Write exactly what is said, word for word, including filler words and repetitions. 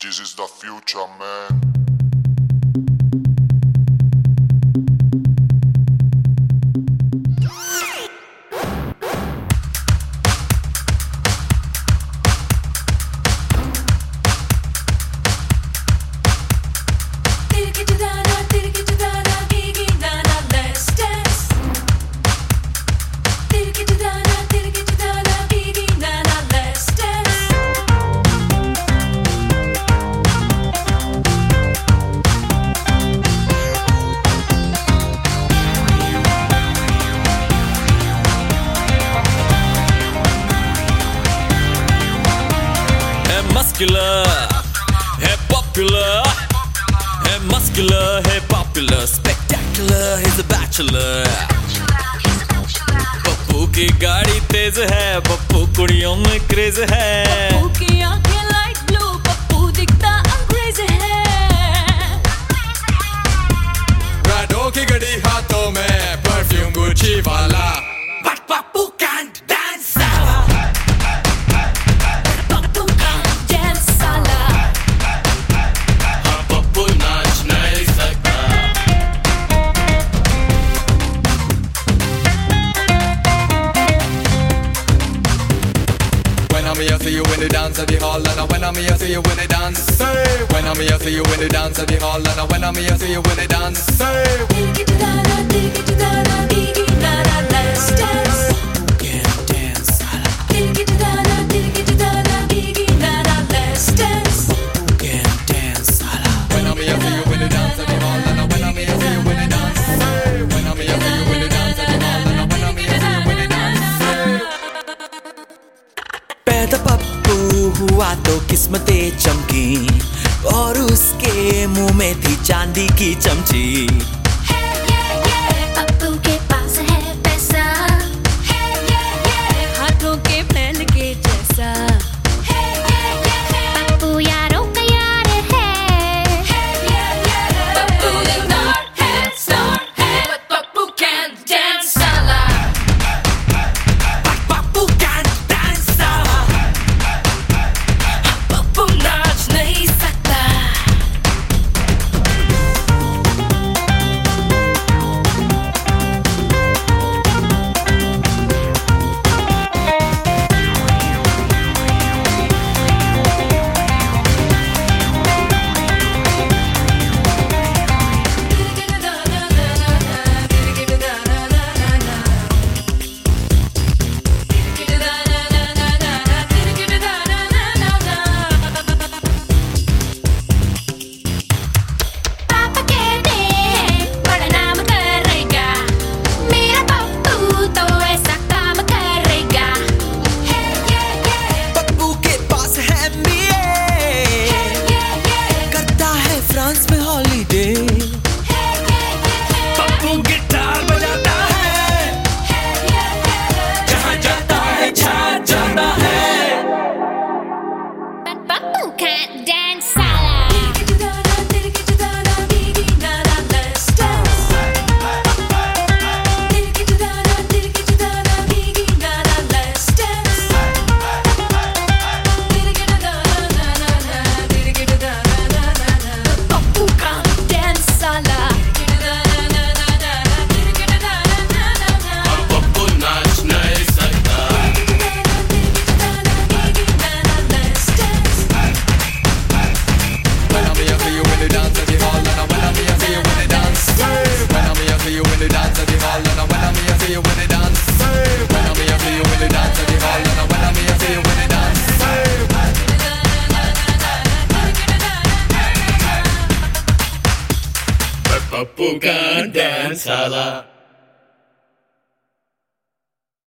This is the future, man. Muscular, hey popular, hey muscular, hey popular, spectacular, he's a bachelor. Pappu की गाड़ी तेज है, पप्पू कुड़ियों में craze है. पप्पू की आंखें लाइट ब्लू, पप्पू दिखता अंग्रेज है. Prado की घड़ी हाथों में, परफ्यूम गुची वाला. But Pappu can't dance. When I'm here, see you in the dance at the hall, and when I'm here, see you in the dance. Say, when I'm here, see you in the dance at the hall, and when I'm here, see you in the dance. Say, let's dance. Can't dance, Let's dance. can't dance. when I'm here, see you in the dance at the hall, and when I'm here, see you in the dance. Say, when I'm here, see you in the dance at the hall, and when I'm here, see you in the dance. पैदा पप्पू हुआ तो किस्मतें चमकी और उसके मुंह में थी चांदी की चमची. पप्पू के पास है पैसा, हाथों के महल के जैसा. पप्पू यारों का यार है. पप्पू स्टार है, स्टार है, but पप्पू can't dance साला. Pappu can't dance. पप्पू नाच नहीं सकता. फ्रांस में हॉलीडे. पप्पू गिटार बजाता है, जहाँ जाता है छा जाता है. But Puppu can't dance sala. Let's dance. Let's dance. Puppu can't dance sala. Pappu नाच नहीं सकता. Let's dance. When I'm here, see you in the dance at the hall, and when I'm here, see you in the dance. When I'm here, see you in the dance at the hall, and when I'm here, see you in the dance. When I'm here, see you in the dance at the hall, and when I'm here, see you in the dance. But Puppu can't dance, hala.